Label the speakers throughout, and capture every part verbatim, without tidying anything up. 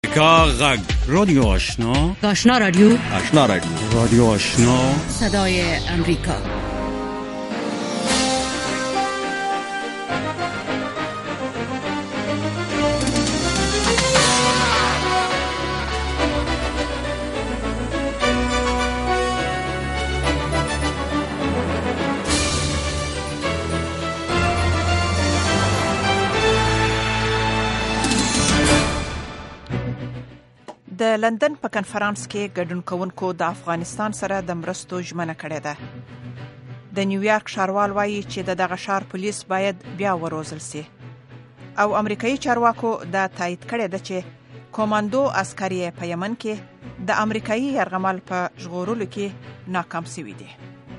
Speaker 1: امریکا غږ رادیو آشنا
Speaker 2: آشنا رادیو
Speaker 1: آشنا رادیو رادیو آشنا
Speaker 2: صدای امریکا.
Speaker 3: د لندن په کنفرانس کې ګډون کوونکو د افغانستان سره د مرستو ژمنه کړې ده. د نیویارک ښاروال وایي چې دغه ښار پولیس باید بیا وروزل شي او امریکایي چارواکو دا تایید کړی ده چې کوماندو عسکري په یمن کې د امریکایي یرغمل په ژغورلو کې ناکام شوي دي.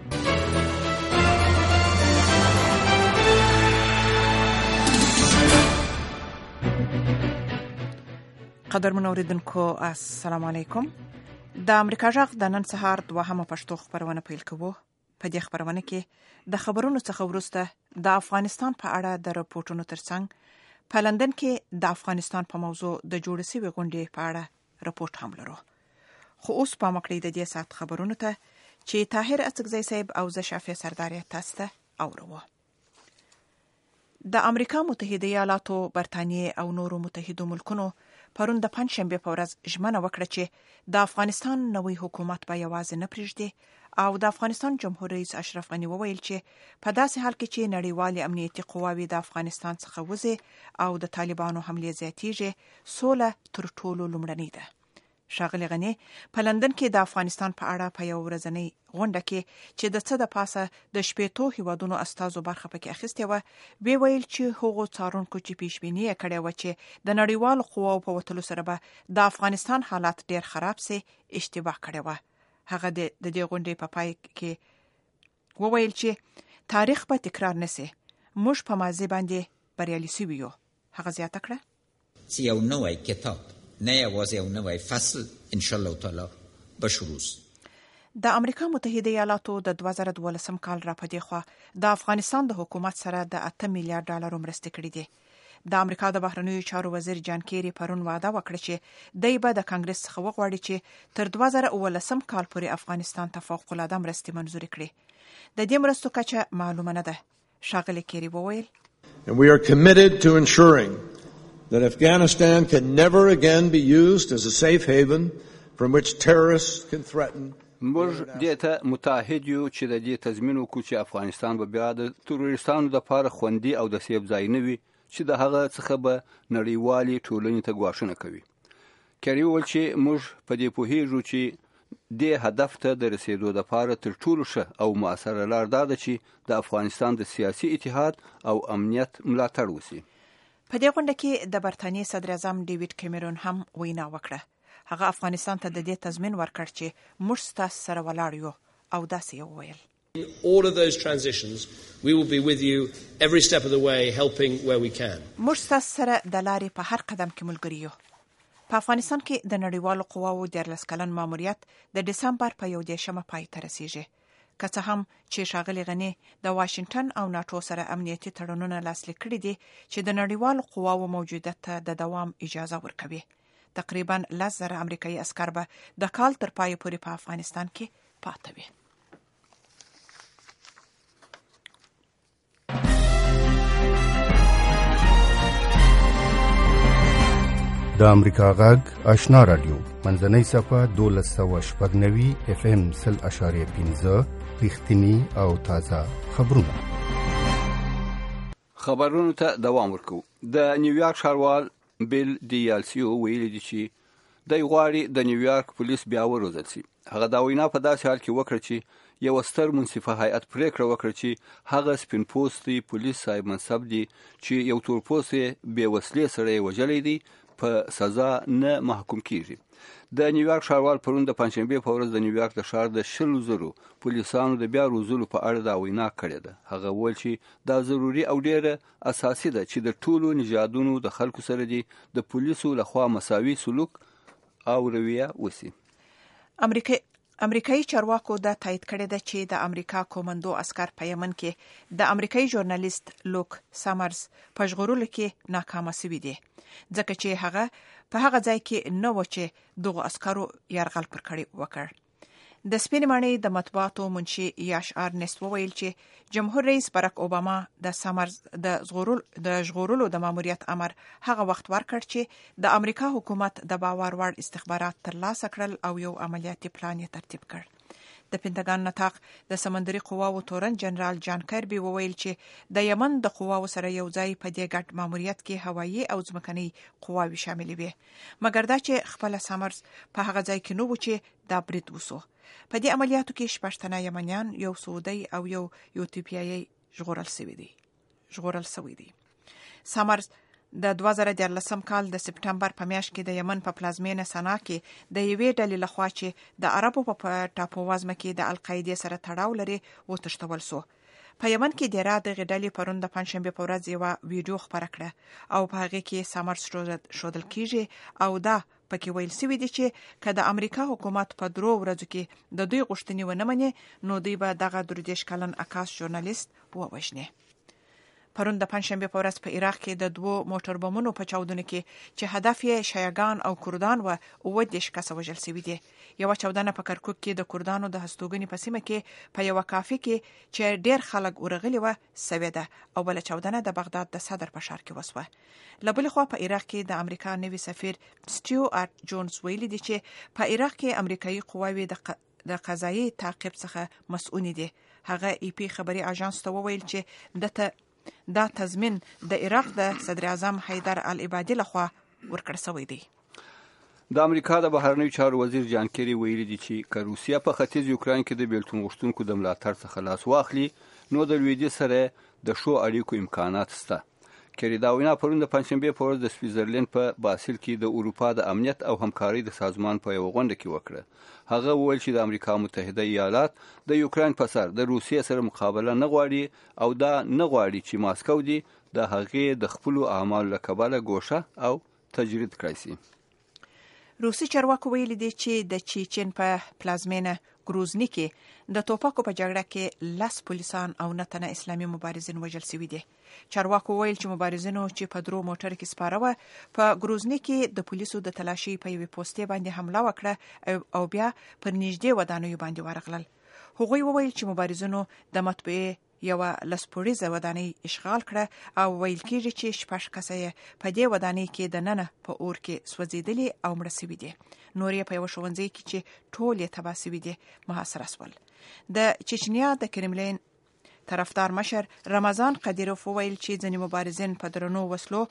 Speaker 3: قدرمن اوریدونکو السلام علیکم. د امریکا غږ د نن سهار دوهمه پښتو خبرونه پیل کوو. په دې خبرونه کې د خبرونو څخه وروسته د افغانستان په اړه د راپورټونو ترڅنګ په لندن کې د افغانستان په موضوع د جوړ شوي غونډې په اړه راپورټ هم لرو. خو اوس په مکړې د دې سات خبرونو ته چې طاهر اڅکزی صاحب او زه شافع سردار تاسو ته اورو. د امریکا متحده ایالاتو، برتانیې او نورو متحدو ملکونو پرون د پنځشنبه په ورځ ژمنه وکړه چې د افغانستان نوی حکومت به یوازې نه پرېږدي او د افغانستان جمهور رئیس اشرف غني وویل چې په داسې حال کې چې نړیوالې امنیتي قواوې د افغانستان څخه وځي او د طالبانو حملې زیاتېږي، سوله تر ټولو لومړنۍ ده. ښاغلي غني په لندن کې د افغانستان په اړه په یو ورځنۍ غونډه کې چې د څه د پاسه د شپېتو هیوادونو استازو برخه پکې اخیستې وه، وی ویل چې هغو څارونکو چې پیشبیني یې کړې وه چې د نړیوالو قواو په وتلو سره به د افغانستان حالات ډېر خراب سي، اشتباه کړې وه. هغه د دې غونډې په پای کې وویل چې تاریخ به تکرار نشي، موږ په ماضي باندې بریالي سوي یو. هغه زیاته کړه
Speaker 4: چې یو نوی کتاب نه یوازې یو نوی فصل ان شاء الله تعالی به شروع شي.
Speaker 3: د امریکا متحده ایالاتو د دوه زره دولسم کال را پدې خوا د افغانستان د حکومت سره د اته میلیارډ ډالر مرستې کړې دي. د امریکا د بهرنیو چارو وزیر جان کیری پرون وعده وکړه چې دی به د کانګرس څخه وغواړي چې تر دوه زره اوولسم کال پورې افغانستان ته فوق العاده مرستې منظور کړي. د دې مرستو کچه معلومه نه ده. ښاغلي کیری وویل
Speaker 5: And we are committed to ensuring that Afghanistan can never again be used as a safe haven from which terrorists can threaten.
Speaker 6: موږ دې ته متحد یو چې د دې تضمین وکړو چې افغانستان به بیا د تروریستانو لپاره خوندي او د سیف ځای نه وي چې د هغه څخه به نړیوالې ټولنې ته ګواښونه کوي. کیری وویل چې موږ په دې پوهیږو چې دې هدف ته د رسیدو لپاره تر ټولو ښه او مؤثره لار دا ده چې د افغانستان د سیاسي اتحاد او امنیت ملاتړ وشي.
Speaker 3: په دې غونډه کې د برتانیې صدر اعظم ډیوډ کیمرون هم وینا وکړه. هغه افغانستان ته د دې تضمین ورکړ چې موږ ستاسو سره ولاړ یو او داسې یې وویل.
Speaker 7: In all of those transitions, we will be with you every step of the way, helping where we can.
Speaker 3: موږ ستاسو سره د لارې په هر قدم کې ملګري یو. په افغانستان کې د نړیوالو قواوو دیارلس کلن ماموریت د دسمبر په یو دېرشمه پای ته رسیږي. که څه هم چې ښاغلي غني د واشنگټن او ناټو سره امنیتي تړونونه لاسلیک کړي دي چې د نړیوالو قواوو موجودیت ته د دوام اجازه ورکوي. تقریبا لس زره امریکایي عسکر به د کال تر پای پورې په افغانستان کې پاتې وي.
Speaker 8: د امریکا غږ آشنا رادیو منځنۍ صفحه دولس سوه شپږ نوي اف ام سل اشاریه پنځه رښتینی او تازه خبرونه.
Speaker 6: خبرونو ته دوام ورکو. د نیویارک ښاروال بیل دیالسیو ویلي دي چې دی غواړي د نیویارک پولیس بیا وروزل شي. هغه دا وینا په داسې حال کې وکړه چې یو ستر منصفه هیئت پریکړه وکړه چې هغه سپین پوستي پولیس صاحب منصب دي چې یو تور پوستي بې وسلې سړی وژلی دی په سزا نه محکوم کیږي. د نیویارک ښاروال پرون د پنځشنبې په ورځ د نیویارک د ښار د شلو زرو پولیسانو د بیا روزلو په اړه دا وینا کړې ده. هغه وویل چې دا ضروري او ډېره اساسي ده چې د ټولو نژادونو د خلکو سره دي د پولیسو لخوا مساوي سلوک او رویه وشي.
Speaker 3: امریکا امریکایي چارواکو دا تایید کړی ده چې د امریکا کومندو عسکر په یمن کې د امریکایي ژورنالیست لوک سامرز په ژغورلو کې ناکامه شوي دي، ځکه چې هغه په هغه ځای کې نه و چې دغه عسکرو یرغل پر کړی وکړ. د سپینې ماڼۍ د مطبوعاتو منشي یاشار نیست وویل چې جمهور رئیس باراک اوباما د سامرز د ژغورل د ژغورلو د ماموریت امر هغه وخت ورکړ چې د امریکا حکومت د باور وړ استخبارات ترلاسه کړل او یو عملیاتي پلان یې ترتیب کړ. د پینټاګان نطاق د سمندري قواو تورن جنرال جان کربي وویل چې د یمن د قواو سره یو ځای په دې ګډ ماموریت کې هوایي او ځمکني قواوې شاملې وي، مګر دا چې خپل سامرز په هغه ځای کې نو و چې دا برید وسو. په دې عملیاتو کې شپږ تنه یمنیان، یو سعودي او یو ایتیوپیایي ژغورل شوي دي. ژغورل شوي دي. سامرز د دوه زره دیارلسم کال د سپټمبر په میاشت کې د یمن په پلازمینه سنا کې د یوې ډلې لخوا چې د عربو په ټاپو وزمه کې د القاعده سره تړاو لري وتښتول شو. په یمن کې د را دغه ډلې پرون د پنځشنبه په ورځ یو ویډیو خبره کړه او په هغه کې سامرز شودل کیږي او دا پکې ویل شوی دی چې که د امریکا حکومت په درو ورځو کې د دوی غوښتنې ونه مني نو دوی به دغه درودیش کلن عکاس ژورنالیست ووژني. پرون د پنځشنبه په ورځ په عراق کې د دوو موټر بمونو په چاودنه کې چې هدف یې شیعاګان او کردان و اووه دېرش کسه وژل شوي دي. یوه چاودنه په کرکوک کې د کردانو د هستوګنې په سیمه کې په یوه کافي کې چې ډېر خلک ورغلي وه سوې ده او بله چاودنه د بغداد د صدر په ښار کې وسوه. له بلې خوا په عراق کې د امریکا نوي سفیر سټیوارټ جونز ویلي دي چې په عراق کې امریکایي قواوې د د قضایي تعقیب څخه مسؤل دي. هغه ای پی خبري اژانس ته وویل چې دته دا تضمین د عراق د صدر اعظم حیدر العبادي لخوا ورکړ شوی دی.
Speaker 6: د امریکا د بهرنیو چارو وزیر جان کیری ویلي دی چې که روسیا په ختیځ یوکرين کې د بیلتون غوښتونکو د ملاتړ څخه لاس واخلي نو د لویدیځ سره د شو اړیکو امکانات شته. کیری دا وینا پرون د پنځشنبه په ورځ د سویټزرلند په باسل کې د اروپا د امنیت او همکارۍ د سازمان په یو غونډه کې وکړه. هغه وویل چې د امریکا متحده ایالات د یوکرين په سر د روسیې سره مقابله نه غواړي او دا نه غواړي چې ماسکو دی د هغې د خپل اعمالو له کبله ګوښه او تجرید کړی شي.
Speaker 3: روسي چارواکو ویلي دي چې د چیچن په پلازمینه ګروزني کې د توپکو په جګړه کې لس پولیسان او نه تنه اسلامي مبارزین وژل شوي دي. چارواکو ویل چې مبارزینو چې په درو موټر کې سپاره وه په ګروزني کې د پولیسو د تلاشي په یوې پوستې باندې حمله وکړه او بیا پر نږدې ودانیو باندې ورغلل. هغوی وویل چې مبارزینو د مطبعې یوه لسپوړیزه ودانۍ اشغال کړه او ویل کېږي چې شپږ کسه یې په دې ودانۍ کې د ننه په اور کې سوځېدلي او مړه شوي دي. نور یې په یوه ښوونځي کې چې ټول یې تباه شوي دي محاصره شول. د چچنیا د کرملین طرفدار مشر رمضان قدیروف وویل چې ځینې مبارزین په درنو وسلو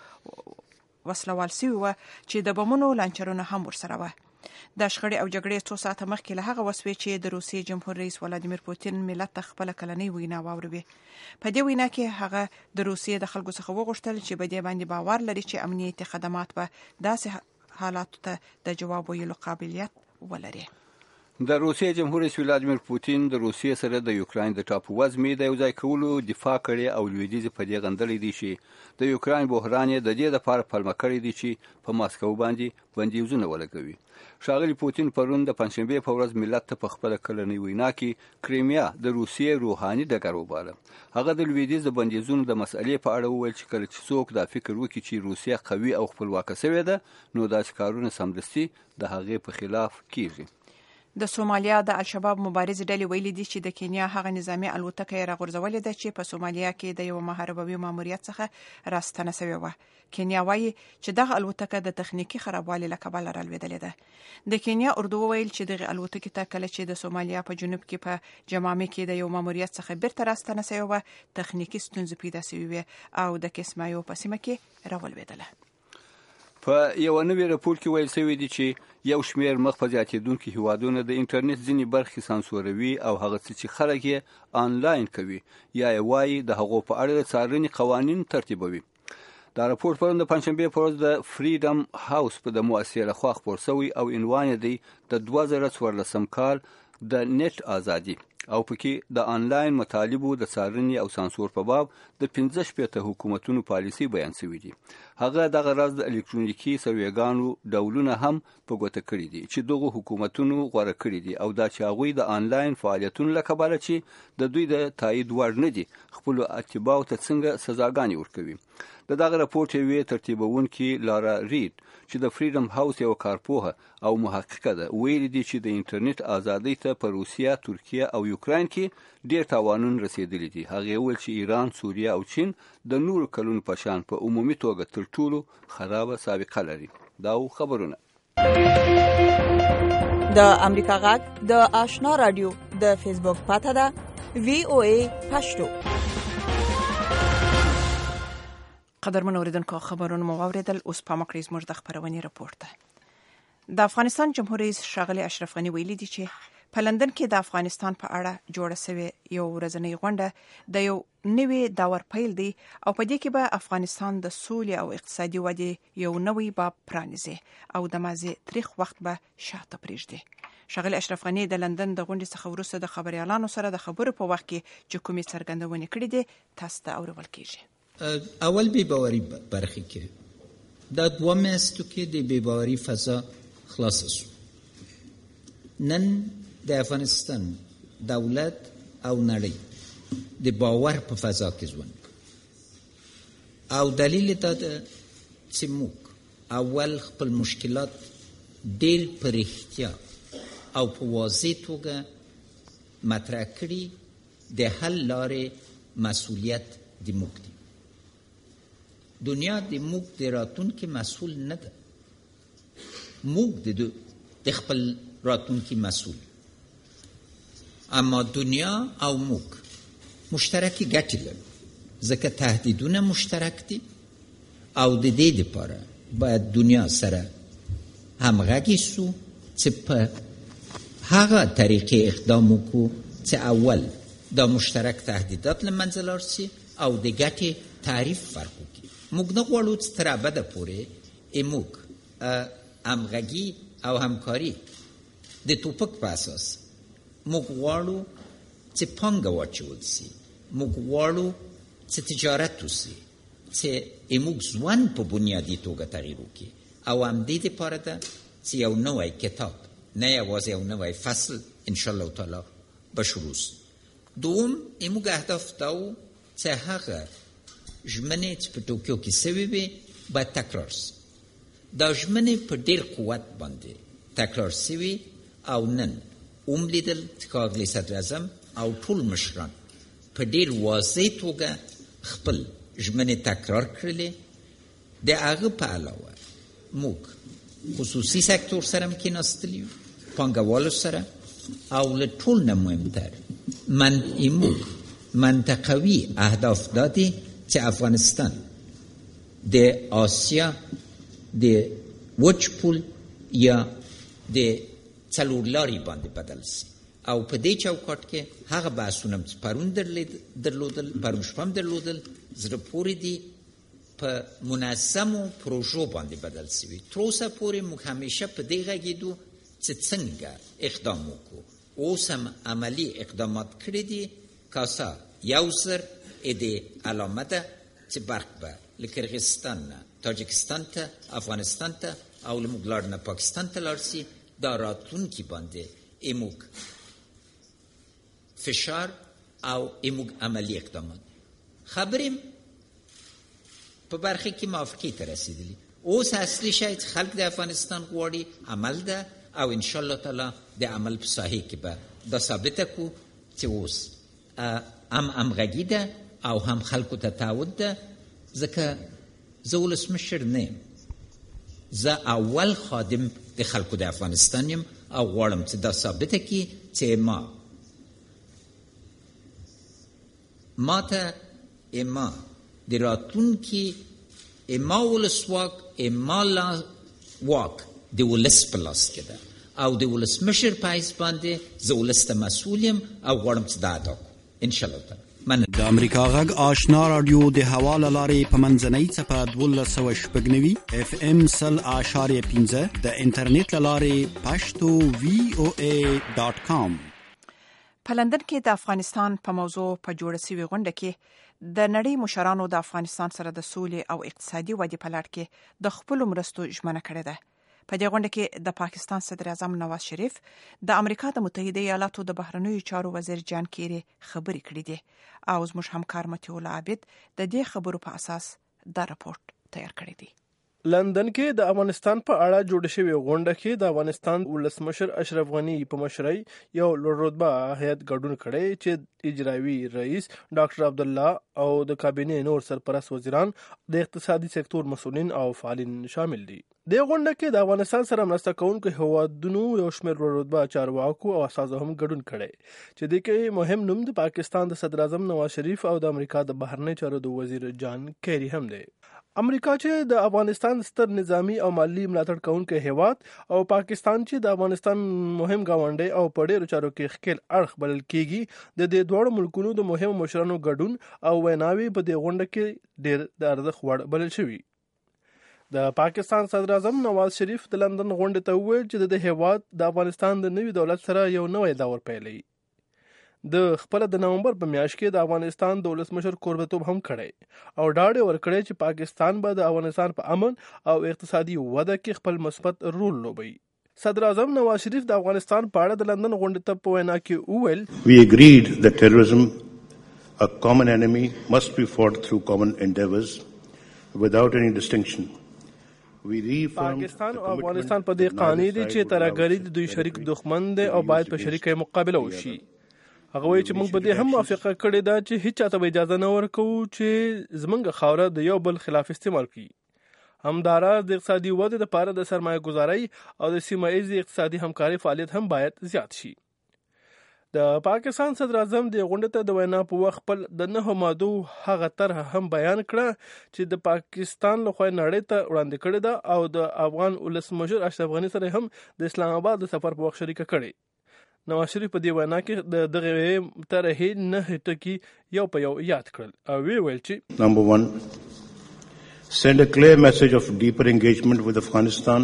Speaker 3: وسلوال شوي وه چې د بمونو لانچرونه هم ورسره وه. د شخړې او جګړې څو ساعته مخکې له هغه وسوې چې د روسیې جمهور رئیس ولادیمیر پوتین ملت ته خپله کلنۍ وینا واوروي. په دې وینا کې هغه د روسیې د خلکو څخه وغوښتل چې په دې باندې باور لري چې امنیتي خدمات به داسې حالاتو ته د جواب ویلو قابلیت ولري.
Speaker 6: د روسیې جمهور رئیس ولادیمیر پوتین د روسیې سره د یوکرين د ټاپو وزمې د یو ځای کولو دفاع کړې او لویدیځ په دې غندلې دي چې د یوکرين بحران د دې لپاره پلمه کړې دي چې په ماسکو باندې بندیزونه ولګوي. ښاغلي پوتین پرون د پنځشنبه په ورځ ملت ته په خپله کلنۍ وینا کې کریمیا د روسیې روحاني ډګر وباله. هغه د لویدیځ د بندیزونو د مسئلې په اړه وویل چې کله چې څوک دا فکر وکړي چې روسیه قوي او خپلواکه شوې ده نو داسې کارونه سمدستي د هغې په خلاف کیږي.
Speaker 3: د سومالیا د الشباب مبارز ډلې ویلي دي چې د کینیا هغه نظامی الوتکه یې راغورځولې ده چې په سومالیا کې د یو محاربوي ماموریت څخه راستنه شوې وه. کینیا وایي چې دغه الوتکه د تخنیکی خرابوالي له کبله رالوېدلې ده. د کینیا اردو ویل چې دغه الوتکې ته کله چې د سومالیا په جنوب کې په جمامې کې د یو ماموریت څخه بیرته راستنه شوې وه تخنیکی ستونزې پیدا شوې وې او د کسمایو په سیمه کې راولوېدله.
Speaker 6: په یو نوې راپور کې ویل شوی دی چې یو شمېر مخ په زیاتېدونکو هیوادونو د انټرنیټ ځینې برخې سانسوروي او هغه څه چې خلک یې آنلاین کوي یا یې وایي د هغو په اړه د څارنې قوانین ترتیبوي. دا راپور پرون د پنځشنبې په ورځ د فریډم هاوس په د مؤسسې لخوا خپور شوی او عنوان یې دی د دوه زره څوارلسم کال د نیټ ازادي او پکې د آنلاین مطالبو د څارنې او سانسور په باب د پنځه شپېته حکومتونو پالیسي بیان شوی دي. هغه دغه راز د الکترونیکي سرویګانو ډولونه هم په ګوته کړي دي چې دغه حکومتونو غوره کړي دي او دا چې هغوی د آنلاین فعالیتونو له کبله چې د دوی د تایید وړ نه دي خپلو اتباعو ته څنګه سزاګانې ورکوي. د دغه راپور یوې ترتیبوونکې لارا ریډ چې د فریډم هاوس یو کارپوهه او محققه ده ویلي دي چې د انټرنیټ ازادۍ ته په روسیه، ترکیه او یوکراین کې ډیر تاوانونه رسیدلي دي. هغه ویل چې ایران، سوریه او چین د نورو کلونو په شان په عمومي توګه تر ټولو خرابه سابقه لري. دا خبرونه
Speaker 9: د امریکا غږ د آشنا رادیو د فیسبوک پاته ده وی او ای پښتو.
Speaker 3: قدرمن اوریدونکو، خبرونه مو واوریدل. اوس په مکرز موږ د خبرونې راپور ده. د افغانستان جمهور رئیس ښاغلی اشرف غني ویلي دي چې په لندن کې د افغانستان په اړه جوړه شوې یو ورځنۍ غونډه د یو نوې دور پیل دی او په دې کې به افغانستان د سولې او اقتصادي ودې یو نوې باب پرانیزي او د ماضي تاریخ وخت به شاته پرېږدي. ښاغلی اشرف غني د لندن د غونډې څخه وروسته د خبريالانو سره د خبرو په وخت کې چې کومې څرګندونې کړې دي تاسو ته اورول کېږي.
Speaker 4: اول بی‌باوری برخی که دا دوم است که دی بی‌باوری فضا خلاص شد. نن د افغانستان دولت او نړۍ د باور په فضا کې ژوند او دلیل دا ده چې موږ اول خپل مشکلات ډېر په رښتیا او په واضح توګه مطرح کړي. د حل لارې مسؤلیت د موږ دی. دنیا د موږ د راتلونکي مسؤل نه ده. موږ د خپل راتلونکي مسؤل، اما دنیا او موږ مشترکي ګټې لرو ځکه تهدیدونه مشترک دي او د دې لپاره باید دنیا سره همغږي سو چې په هغه طریقې اقدام وکړو چې اول دا مشترک تهدیدات له منځه لاړ شي او د ګټې تعریف فرق وکړي. موږ نه غواړو چې تر ابده پورې موږ همغږي او همکاري د توپک په اساس موږ غواړو چې پانګه واچول شي. موږ غواړو چې تجارت وشي، چې موږ ژوند په بنیادي توګه تغییر وکړي او همدې دپاره ده چې یو نوی کتاب، نه یوازې یو نوی فصل انشاءالله تعالی به شروع شي. دوم موږ اهداف دا و چې هغه ژمنې چې په ټوکیو کې سوي وي باید تکرار شي. دا ژمنې په ډېر قوت باندې تکرار سوي او نن اوم لیدل چې ښاغلی صدراعظم او ټول مشران په ډېر واضح توګه خپل ژمنې تکرار کړلې. د هغه په علاوه موږ خصوصي سکتور سره هم کېناستلي یو، پانګوالو سره، او له ټول نه مهمتر من موږ منطقوي اهداف دادي چې افغانستان د آسیا د وچ پول یا د څلورلاري باندې بدل شي او په دې چوکاټ کې هغه بحثونه چې پرون درلودل پرون شپه هم درلودل زړه پورې دي په منظمو پروژو باندې بدل شوي. تر اوسه پورې موږ همیشه په دې غږېدو چې څنګه اقدام وکړو. اوس هم عملي اقدامات کړي دي. کاسا یو زر د علامه ده چې برق به له کرغستان نه تاجکستان ته، افغانستان ته او له موږ لاړ نه پاکستان ته لاړ شي. دا راتلونکي باندې موږ فشار او موږ عملي اقدامات خبرې په برخه کې موافقې ته رسېدلي. اوس اصلي شی چې خلک د افغانستان غواړي عمل ده او انشاءالله تعالی د عمل په ساحې کې به دا ثابته کړو چې اوس هم همغږي ده او هم خلکو ته تعهد ده. ځکه زه ولسمشر نه یم، زه اول خادم د خلکو د افغانستان یم او غواړم چې دا ثابته کړي چې ما ما ته ما د راتلونکي ما ولسواک ما لا واک د ولس په لاس کې ده او د ولسمشر په حیث باندې زه ولس ته مسؤول یم او غواړم چې دا ادا کړو انشاءالله تعالی.
Speaker 1: د امریکا غږ آشنا رادیو د حواله لارې په منځنۍ څپه دولس سوه شپږ نوي اف ام سل اعشاریه پنځه د انټرنیټ له لارې پښتو وی او ای ډاټ کام.
Speaker 3: په لندن کې د افغانستان په موضوع په جوړه شوې غونډه کې د نړۍ مشرانو د افغانستان سره د سولې او اقتصادي ودې په لړ کې د خپل مرستو ژمنه کړې ده. په دې غونډه کې د پاکستان صدر اعظم نواز شریف، د امریکا د متحده ایالاتو د بهرنیو چارو وزیر جان کیری خبرې کړې دي او زموږ همکار متي الله عابد د دې خبرو په اساس دا راپورټ تیار کړی دی.
Speaker 10: لندن کې د افغانستان په اړه جوړ شوی غونډه کې د افغانستان ولسمشر اشرف غنی په مشرۍ یو لوړ رتبه هیئت ګډون کړی چې اجرایي رئیس ډاکټر عبدالله او د کابینې نور سرپرست وزیران د اقتصادي سکتور مسؤلین او فعالین شامل دي. د غونډه کې د افغانستان سره مرسته کوونکو هیوادونو یو شمېر لوړ رتبه چارواکو او استازو هم ګډون کړی چې د کې مهم نوم د پاکستان د صدر اعظم نواز شریف او د امریکا د بهرنی چارو د وزیر جان کیری هم دی. امریکا چې د افغانستان ستر نظامی او مالی ملاتړ کوونکی هیواد او پاکستان چې د افغانستان مهم گاونډی او په ډیرو چارو کې ښکیل اړخ بلل کیږي د دې دوه ملکونو د مهمو مشرانو ګډون او ویناوي په دې غونډه کې ډیر د ارزښت وړ بلل شوی. د پاکستان صدر اعظم نواز شریف د لندن غونډې ته وویل چې د هیواد د افغانستان د نوي دولت سره یو نوی دور پیلوي. د خپل د نومبر په میاشت کې د افغانستان د ولسمشر کوربتوب هم کړی او ډاډ ورکړی چې پاکستان به د افغانستان په امن او اقتصادي وده کې خپل مثبت رول لوبوي. صدر اعظم نواز شریف د افغانستان په اړه د لندن غونډې ته په وینا کې وویل
Speaker 8: We agreed that terrorism, a common enemy, must be fought through common endeavors without any distinction.
Speaker 10: پاکستان او افغانستان په دې قانع دي چې ترهګري د دوی شریک دښمن دی او باید په شریکه مقابله وشي. هغه وایي چې موږ په دې هم موافقه کړې ده چې هیڅ چاته به اجازه نه ورکوو چې زموږ خاوره د یو بل خلاف استعمال کړي. همداراز د اقتصادي ودې لپاره د سرمایه گذارۍ او د سیمه ایزې اقتصادي همکارۍ فعالیت هم باید زیات شي. د پاکستان صدر اعظم د غونډې ته د وینا په وخت خپل د نهو مادو هغه طرح هم بیان کړه چې د پاکستان لخوا نړۍ ته وړاندې کړې ده او د افغان ولسمشر اشرف غنی سره هم د اسلام آباد د سفر په وخت شریکه کړې. نواز شریف په دې وینا کې د دغه طرحې نه ټکي یو په یو یاد کړل او وی ویل چې
Speaker 8: Number one, send a clear message of deeper engagement with Afghanistan.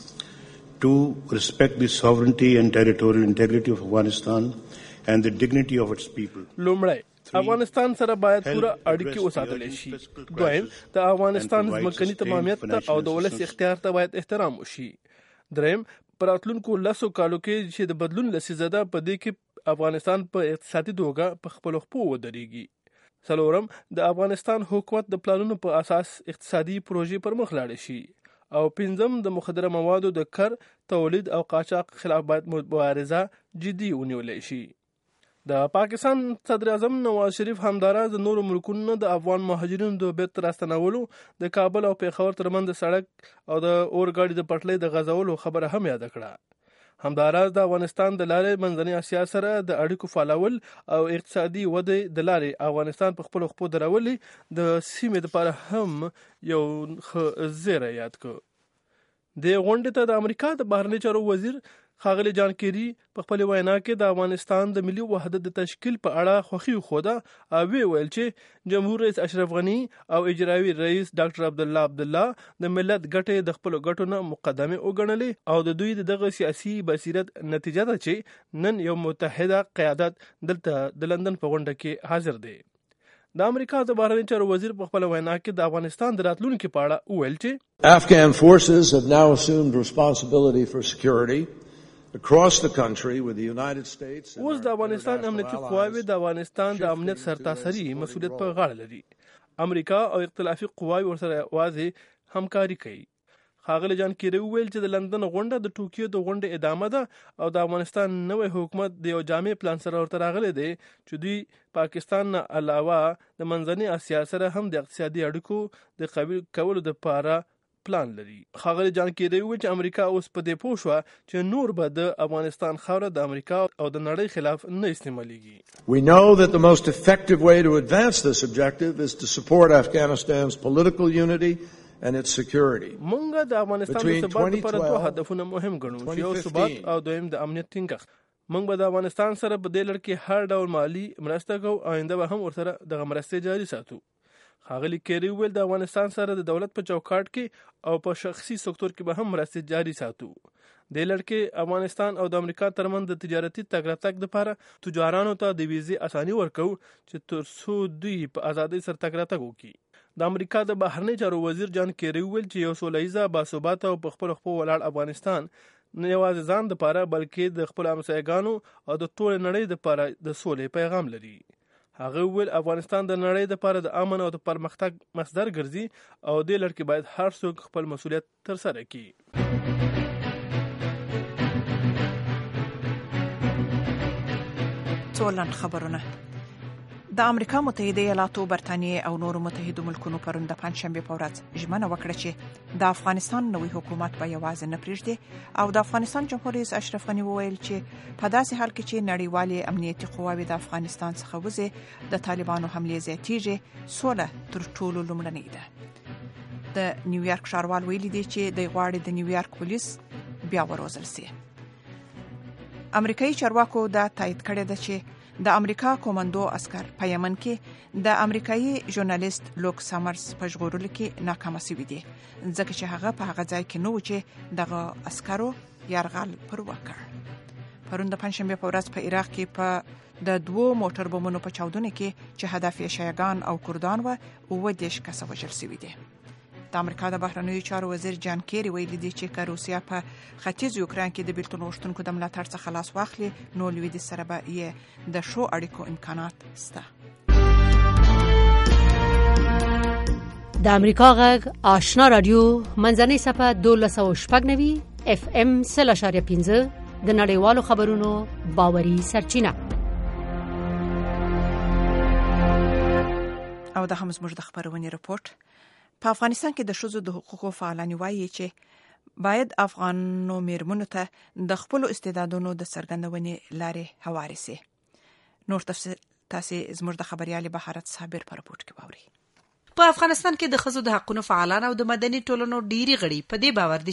Speaker 8: Two, respect the sovereignty and territorial integrity of Afghanistan and the dignity of its people.
Speaker 10: لومړی افغانستان سره باید پوره اړیکې وساتل شي. دویم، د افغانستان ځمکني تمامیت ته او د ولس اختیار ته باید احترام وشي. دریم، پر راتلونکو لسو کالو کې چې د بدلون لسیزه ده په دې کې افغانستان په اقتصادي توګه په خپلو خپو ودرېږي. څلورم، د افغانستان حکومت د پلانونو په اساس اقتصادي پروژې پر مخ لاړې شي. او پنځم، د مخدره موادو د کر، تولید او قاچاق خلاف باید مبارزه جدي ونیول شي. د پاکستان صدر اعظم نواز شریف همداراز د نورو ملکونو د افغان مهاجرینو د بیرته راستنولو د کابل او پیښور ترمنځ د سړک او د اورګاډي د پټلۍ د غځولو خبره هم یاد کړه. همداراز د افغانستان د لارې منځنۍ اسیا سره د اړیکو فعالول او اقتصادي ودې د لارې افغانستان په خپل خپو درولي د سیمې لپاره هم یو ښه زیری یاد کړ. د غونډې ته د امریکا د بهرنی چارو وزیر ښاغلی جان کیری په خپل وینا کې د افغانستان د ملي وحدت د تشکیل په اړه خوښي وښوده او وی ویل چې جمهور رئیس اشرف غنی او اجرایي رئیس ډاکټر عبدالله عبدالله د ملت ګټې د خپل ګټو نه مقدمه وګڼلې او د دوی دغه سیاسي بصیرت نتیجه ده چې نن یو متحده قیادت دلته د لندن په غونډه کې حاضر دی. د امریکا د بهرنی چارو وزیر په خپل وینا کې د افغانستان د راتلونکي په اړه وویل چې
Speaker 5: Afghan forces have now assumed responsibility for security across the country with the United States.
Speaker 10: اوس د افغانستان امنیتي قواوې د افغانستان د امنیت سرتاسري مسؤلیت په غاړه لري. امریکا او اختلافي قواوې ورسره واضح همکاري کوي. ښاغلی جان کیری وویل چې د لندن غونډه د ټوکیو د غونډې ادامه ده او د افغانستان نوی حکومت د یو جامع پلان سره ورته راغلی دی چې دوی پاکستان نه علاوه د منځنۍ اسیا سره هم د اقتصادي اړیکو د قوي کولو لپاره پلان لري. ښاغلی جان کیری وویل چې امریکا اوس په دې پوه شوه چې نور به د افغانستان خاوره د امریکا او د نړۍ خلاف نه استعمالېږي.
Speaker 5: We know that the most effective way to advance this objective is to support Afghanistan's political unity and its security.
Speaker 10: مونږ د افغانستان د ثبات لپاره دوه هدفونه مهم ګڼو چې یو ثبات او دویم د امنیت ټینګښت. مونږ به د افغانستان سره په دې لړ کې هر ډول مالی مرسته کوو او آینده به هم ورسره دغه مرستې جاري ساتو. ښاغلی کیری وویل د افغانستان سره د دولت په چوکاټ کې او په شخصي سکتور کې به هم مرستې جاري ساتو. د لړ کې افغانستان او د امریکا ترمنځ د تجارتي تګ راتګ لپاره تجارانو ته د ویزې اساني ورکوو چې تر څو دوی په ازادۍ سره تګ راتګ وکړي. د امریکا د بهرنی چارو وزیر جان کیری ویل چې یو سوله باثباته او په خپل خپل ولاړ افغانستان نه یوازې ځان لپاره بلکې د خپل همسایګانو او د ټول نړۍ لپاره د سولې پیغام لري. هغه ویل افغانستان د نړۍ لپاره د امن او د پرمختګ مصدر ګرځي او دې لړ کې باید هر څوک خپل مسؤلیت ترسره کړي.
Speaker 3: څولن خبرونه. د امریکا متحده ایالاتو، برتانیې او نورو متحدو ملکونو پرون د پنځشنبه په ورځ ژمنه وکړه چې د افغانستان نوی حکومت به یوازې نه پرېږدي او د افغانستان جمهور رئیس اشرف غني وویل چې په داسې حال کې چې نړیوالې امنیتي قواوې د افغانستان څخه وځي، د طالبانو حملې زیاتېږي، سوله تر ټولو لومړنۍ ده. د نیویارک ښاروال ویلي دی چې د غواړي د نیویارک پولیس بیا وروزل شي. امریکایي چارواکو دا تایید کړی ده چې د امریکا کومندو عسكر په یمن کې د امریکایي ژورنالیست لوک سامرز په ژغورلو کې ناکام شوي دي، ځکه چې هغه په هغه ځای کې نه و چې دغه عسکرو یرغل پر وکړ. پرون د پنځشنبه په ورځ په عراق کې په د دوو موټر بمونو په چاودنه کې چې هدف یې شیعاګان او کردان و، اووه دېرش کسه وژل شوي دي. د امریکا د بهرنیو چارو وزیر جان کیری ویلي دی چې که روسیا په ختیځ یوکران کې د بیلتون غوښتونکو د ملاتړ څخه لاس واخلي، نو لویدیځ سره به یې د ښو اړیکو امکانات شته.
Speaker 2: د امریکا غږ آشنا رادیو منځنۍ صفحه دولس سوه شپږ نوي اف ام سل اشاریه پنځه د نړیوالو خبرونو باوري سرچینه.
Speaker 3: او د هم زموږ د خبرونې رپورت. په افغانستان کې د ښځو د حقوقو فعالان وایي چې باید افغانو میرمنو ته د خپل استعدادونو د څرګندونې لارې هوارې سي. نور تفصیل تاسو زموږ د خبريالي بهارت صابر په رپورت کې باوري.
Speaker 11: په افغانستان کې د ښځو د حقوقو فعالان او د مدني ټولنو ډيري غړي په دې باور دي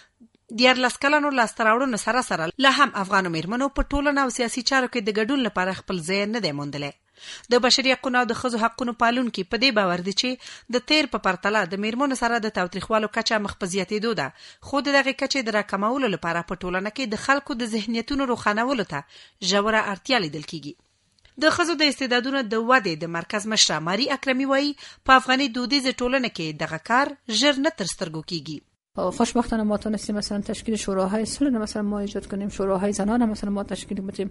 Speaker 11: چې دیارلس کلنو لاستراوړنو سره سره لا هم افغانو میرمنو په ټولنه او سیاسي چارو کې د ګډون لپاره خپل ځای نه دی موندلی. د بشري حقوقو او د ښځو حقوقو پالونکي په دې باور دي چې د تیر په پرتله د میرمنو سره د تاوتریخوالو کچه مخ په زیاتېدو ده، خو دغه کچې د راکمولو لپاره په ټولنه کې د خلکو د ذهنیتونو روښانولو ته ژوره اړتیا لیدل کیږي. د ښځو د استعدادونو د ودې د مرکز مشره ماري اکرمي وایي په افغاني دودیز ټولنه کې دغه کار ژر نه تر سترګو کیږي.
Speaker 12: خوشبختانه ما تونستیم مثلا تشکیل شوراهای صلح مثلا ما ایجاد کنیم، شوراهای زنان مثلا ما تشکیل بدیم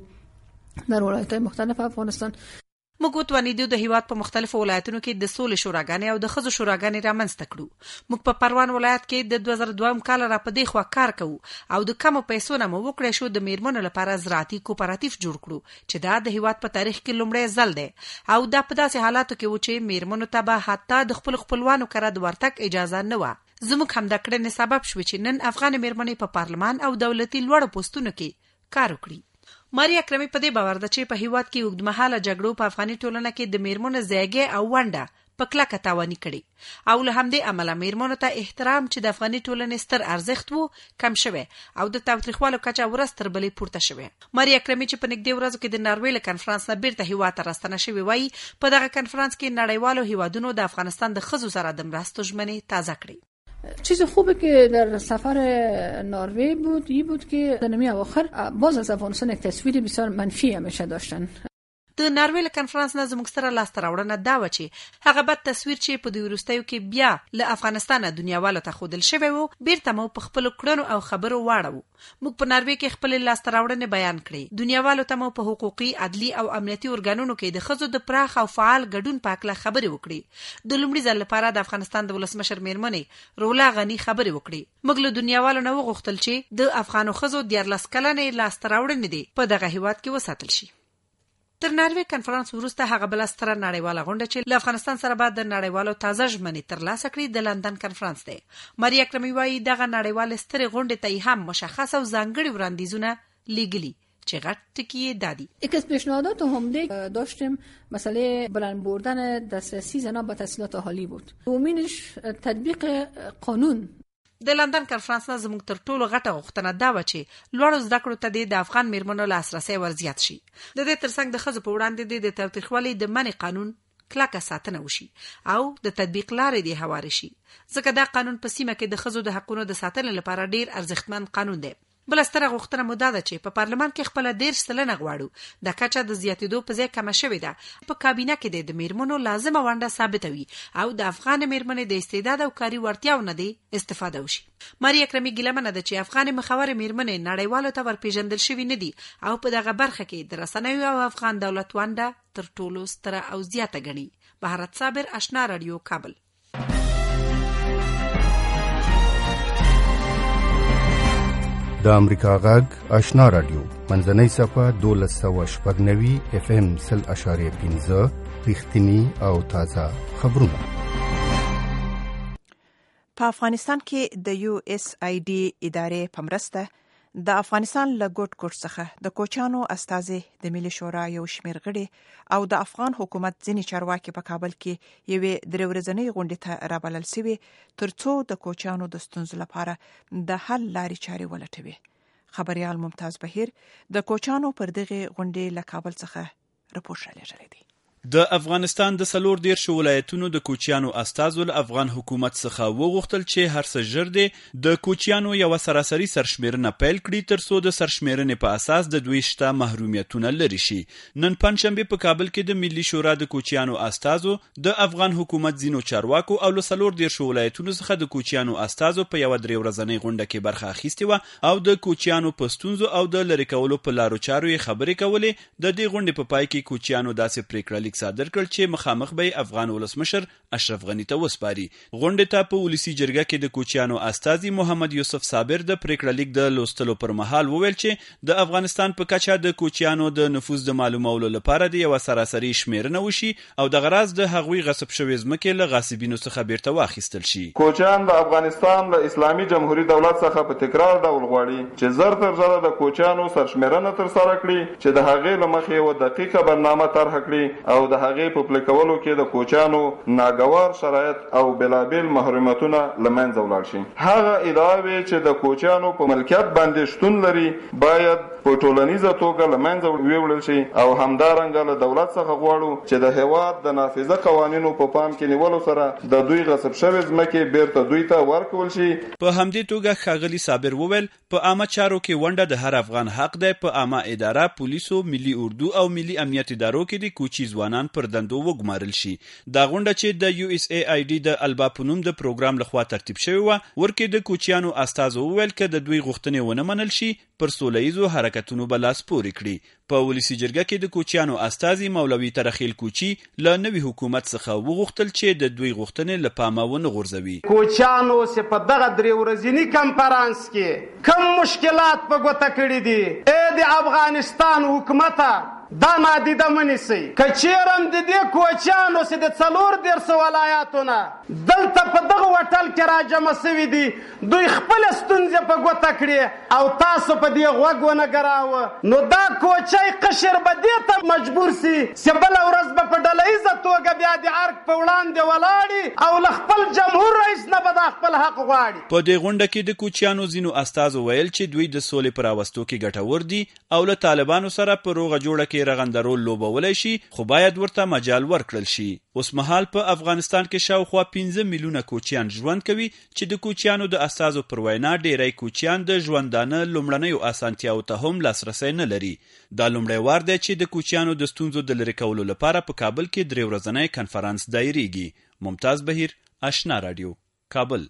Speaker 12: در ولایت‌های مختلف افغانستان.
Speaker 11: موږ وتوانیدو د هیواد په مختلفو ولایتونو کې د سولې شوراګانې او د ښځو شوراګانې رامنځته کړو. موږ په پروان ولایت کې د دوه زره دوه کال را په دې خوا کار کوو او د کمو پیسو نه مو وکړې شو د میرمنو لپاره زراعتي کوپراتیف جوړ کړو چې دا د هیواد په تاریخ کې لومړی ځل دی او دا په داسې حالاتو کې و چې میرمنو ته به حتی د خپل خپلوانو کره د ورتګ اجازه نه و. زموږ هم د کړنې سبب شو چې نن افغان میرمنې په پارلمان او دولتي لوړو پوسټونو کې کار وکړي. ماري اکرمي په دې باور ده چې په هیواد کې اوږدمهاله جګړو په افغاني ټولنه کې د میرمنو ځایګي او ونډه په کلکه تاواني کړي او له همدې امله میرمنو ته احترام چې د افغاني ټولنې ستر ارزښت وو کم شوی او د تاوتریخوالو کچه ورځ تر بلې پورته شوی. ماري اکرمي چې په نږدې ورځو کې د ناروې له کنفرانس نه بیرته هیواد ته راستنه شوې وایي په دغه کنفرانس کې نړیوالو هیوادونو د افغانستان د ښځو سره د مرستو ژمنې تازه کړې.
Speaker 12: چیز خوبی که در سفر نروژ بود این بود که در نیمه اواخر باز از افغانستان یک تصویر بسیار منفی همیشه داشتن.
Speaker 11: د ناروې له کنفرانس نه زموږ سره لاسته راوړنه دا و چې هغه بد تصویر چې په دې وروستیو کې بیا له افغانستانه دنیاوالو ته ښودل شوی و بیرته مو په خپلو کړنو او خبرو واړو. موږ په ناروې کې خپلې لاسته راوړنې بیان کړې. دنیاوالو ته مو په حقوقي، عدلي او امنیتي ارګانونو کې د ښځو د پراخ او فعال ګډون په اړه خبرې وکړې. د لومړي ځل لپاره د افغانستان د ولسمشر میرمنې رولا غني خبرې وکړې. موږ له دنیاوالو نه وغوښتل چې د افغانو ښځو دیارلس کلنې لاسته راوړنې دي په دغه هیواد کې وساتل شي. تر ناروې کنفرانس وروسته هغه بل ستره نړیواله غونډه چې له افغانستان سره بعد د نړیوالو تازه ژمنې ترلاسه کړې د لندن کنفرانس دی. ماري اکرمي وایي دغه نړیوالې سترې غونډې ته هم مشخص او ځانګړي وړاندیزونه لیږلي چې غټ ټکي یې دادي.
Speaker 12: یکی از پیشنهادات عمده داشتیم مسئله بلند بردن دسترسی زنان به تحصیلات عالی بود. دومینش تطبیق قانون.
Speaker 11: د لندن کنفرانس نه زموږ تر ټولو غټه غوښتنه دا و چې لوړو زده کړو ته د افغان میرمنو لاسرسی ورزیات شي. د دې ترڅنګ د ښځو په وړاندې د تاوتریخوالي د منع قانون کلکه ساتنه وشي او د تطبیق لارې دی هوارې شي، ځکه دا قانون په سیمه کې د ښځو د حقوقو د ساتنې لپاره ډیر ارزښتمن قانون دی. بل ستره غوښتنه مو ده چې په پارلمان کې خپل ډیر سلنه غواړو د کچا د زیاتېدو په ځای کم شوې ده په کابینه کې د میرمنو لازمه ونډه ثابتوي او د افغان میرمنې د استعداد او کاري وړتیاو نه دی استفاده وشي. ماریا کرمی ګیلمنه ده چې افغان مخاور میرمنې نړیوالو ته ورپېژندل شوی نه دي او په دغه برخه کې د رسنیو او افغان دولت ونډه تر ټولو ستره او زیاته ګڼي. بهارت صابر، آشنا رادیو، کابل.
Speaker 13: د امریکا غږ آشنا رادیو منځنۍ صفحه دولس سوه شپږ نوي اف ام سل اشاریه پنځه رښتینی او تازه خبرونه.
Speaker 3: په افغانستان کې د یو اس آی ډي ادارې په مرسته د افغانستان له ګوټ ګوټ څخه د کوچیانو استازي د ملي شورا یو شمېر غړي او د افغان حکومت ځینې چارواکي په کابل کې یوې درې ورځنۍ غونډې ته رابلل شوي ترڅو د کوچیانو د ستونزو لپاره د حل لارې چارې ولټوي. خبريال ممتاز بهیر د کوچیانو پر دغه غونډې له کابل څخه راپور رالیږلی دی.
Speaker 14: د افغانستان د سلور دېرش ولایتونو د کوچیانو استازو له افغان حکومت څخه وغوښتل چې هر څه ژر دی د کوچیانو یو سراسري سرشمیرنه پیل کړي ترڅو د سرشمیرنې په اساس د دوی شته محرومیتونه لرې شي. نن پنځشنبه په کابل کې د ملي شورا د کوچیانو استازو د افغان حکومت ځینو چارواکو او له سلور دېرش ولایتونو څخه د کوچیانو استازو په یو درې ورځنۍ غونډه کې برخه اخیستې وه او د کوچیانو په ستونزو او د لرې کولو په لارو چارو یې خبرې کولې. د دې غونډې په پای کې کوچیانو داسې پریکړه صادر کړ چې مخامخ به افغان ولسمشر اشرف غنی ته وسپاري. غونډې ته په ولسی جرګه کې د کوچیانو استازي محمد یوسف صابر د پریکړه لیک د لوستلو پر مهال وویل چې د افغانستان په کچه د کوچیانو د نفوذ د معلومولو لپاره د یو سراسري شمیرنه وشي او د غراض د هغوی غصب شوی ځمکې له غاصبینو څخه بیرته واخیستل شي.
Speaker 15: کوچیان د افغانستان له اسلامي جمهوریت دولت څخه په تکرار ډول غواړي چې زر تر زره د کوچیانو سرشمیرنه تر سره کړي چې د هغې له مخې یو دقیقه برنامه طرح کړي او د هغې په پلي کولو کې د کوچیانو ناګوار شرایط او بلابل محرومیتونه له منځه ولاړ شي. هغه ادعاوې چې د کوچیانو په ملکیت باندې شتون لري باید په ټولنیزه توګه له منځه ویوړل شي او همدارنګه له دولت څخه غواړو چې د هېواد د نافذه قوانینو په پام کې نیولو سره د دوی غصب شوې ځمکې بیرته دوی ته ورکول شي.
Speaker 14: په همدې توګه ښاغلي صابر وویل په عامه چارو کې ونډه د هر افغان حق دی. په عامه اداره، پولیسو، ملي اردو او ملي امنیت ادارو کې د کوچي ځوانان پر دندو وګمارل شي. دا غونډه چې د یو اس ای آی ډي د البا په نوم د پروګرام لخوا ترتیب شوی و ورکې د کوچیانو استازو وویل که د دوی غوښتنې ونه منل شي پر سوله ییزو حرکتونو به لاس پورې کړي. په ولسی جرګه کې د کوچیانو استازي مولوي ترخیل کوچي له نوي حکومت څخه وغوښتل چې د دوی غوښتنې له پامه ونه غورځوي.
Speaker 16: کوچیانو چې په دغه درې ورځني کنفرانس کې کوم مشکلات په ګوته کړي دي ای د افغانستان حکومت دا نادیده منیسي. که چیرم د دې کوچیانو چې د څلور دېرش ولایاتونه دلته په دغه وټل کې راجمع سوي دي دوی خپله ستونزې په ګوته کړي او تاسو په دې غوږ ونه ګراوه نو دا کوچی قشر به دې ته مجبور سي چې بله ورځ به په ډله ایزه توګه بیا د ارګ په وړاندې ولاړي او له خپل جمهور رئیس نه به دا خپل حق غواړي.
Speaker 14: په دې غونډه کې د کوچیانو ځینو استازو ویل چې دوی د سولې په راوستو کې ګټور دي او له طالبانو سره په روغه جوړه کې رغندرول لوبولی شي خو باید ورته مجال ورکړل شي. اوس مهال په افغانستان کې شاوخوا پنځه میلیونه کوچیان ژوند کوي چې د کوچیانو د استازو پر وینا ډیری کوچیان د ژوندانه لومړنیو اسانتیاو ته هم لاسرسی نه لري. دا لومړی وار دی چې د کوچیانو د ستونزو د لرې کولو لپاره په کابل کې درې ورځنی کنفرانس دایریږي. ممتاز بهیر، آشنا رادیو، کابل.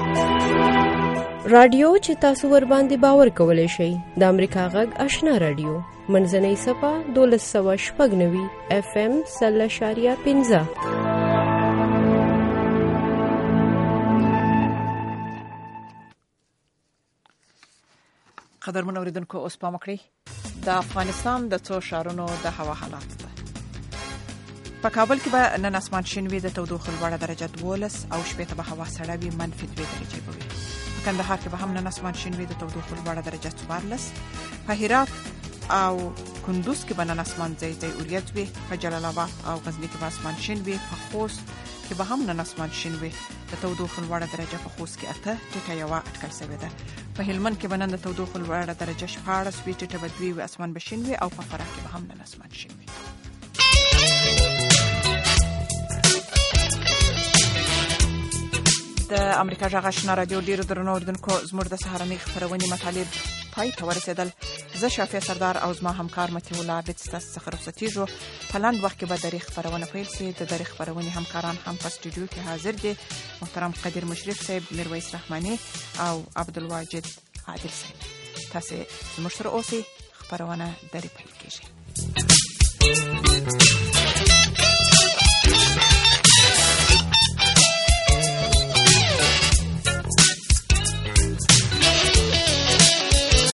Speaker 17: رادیو چې تاسو ور باندې باور کولای شئ د امریکا غږ آشنا رادیو منځنۍ صفحه دولس سوه شپږ نوي اف ام سل اشاریه پنځه.
Speaker 3: قدرمن اوریدونکو اوس پام وکړئ د افغانستان د څو ښارونو د هوا حالات ده. په کابل کې به نن اسمان شین وي، د تودوخې لوړه درجه دولس او شپېته به هوا سړه وي، منفي دوې درجې به وي. په کندهار کې به هم نن اسمان شین وي، د تودوخې لوړه درجه څوارلس. په هرات او کندوز کې به نن اسمان ځای ځای اوریځ وي. په جلال آباد او غزني کې به اسمان شین وي. په خوست کې به هم نن اسمان شین وي، د تودوخې لوړه درجه په خوست کې اته، ټیټه یوه اټکل شوې ده. په هلمند کې به نن د تودوخې لوړه درجه شپاړس وي، ټیټه به دوې وي، اسمان به شین وي. او په فراه کې به هم نن اسمان شین وي. د امریکا غږ آشنا رادیو ډیرو درنو اوریدونکو زموږ د سهارنۍ خپرونې مطالب پای ته ورسېدل. زه شافیه سردار او زما همکار متي الله عابد ستاسو څخه رخصتېږو. په لاند وخت کې به د ریښ خپرونه پیل شي. د ریښ خپرونې همکاران هم په سټوډیو کې حاضر دي. محترم قدیر مشرف صاحب، میرویس رحماني او عبدالواجد عادل صاحب. تاسو زموږ سره اوسئ. خپرونه درې پیل کېږي.